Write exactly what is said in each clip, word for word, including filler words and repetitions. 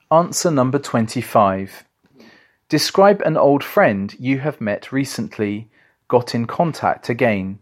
Answer number twenty-five. Describe an old friend you have met recently, got in contact again.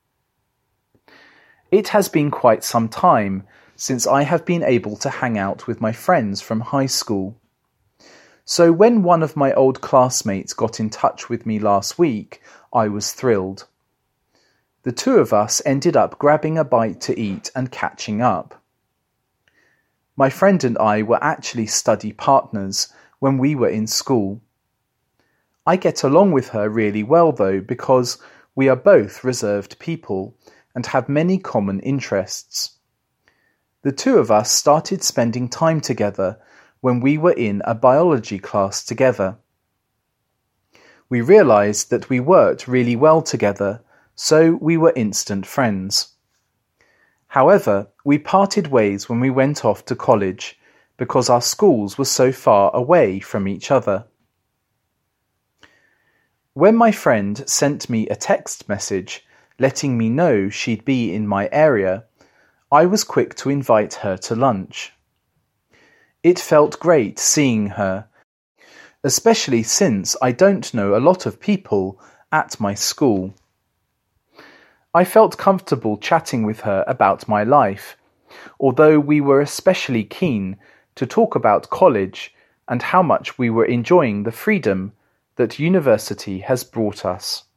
It has been quite some time since I have been able to hang out with my friends from high school. So when one of my old classmates got in touch with me last week, I was thrilled. The two of us ended up grabbing a bite to eat and catching up. My friend and I were actually study partners when we were in school. I get along with her really well though, because we are both reserved people and have many common interests. The two of us started spending time together when we were in a biology class together. We realized that we worked really well together, so we were instant friends. However, we parted ways when we went off to college because our schools were so far away from each other. When my friend sent me a text message letting me know she'd be in my area, I was quick to invite her to lunch. It felt great seeing her, especially since I don't know a lot of people at my school. I felt comfortable chatting with her about my life, although we were especially keen to talk about college and how much we were enjoying the freedom that university has brought us.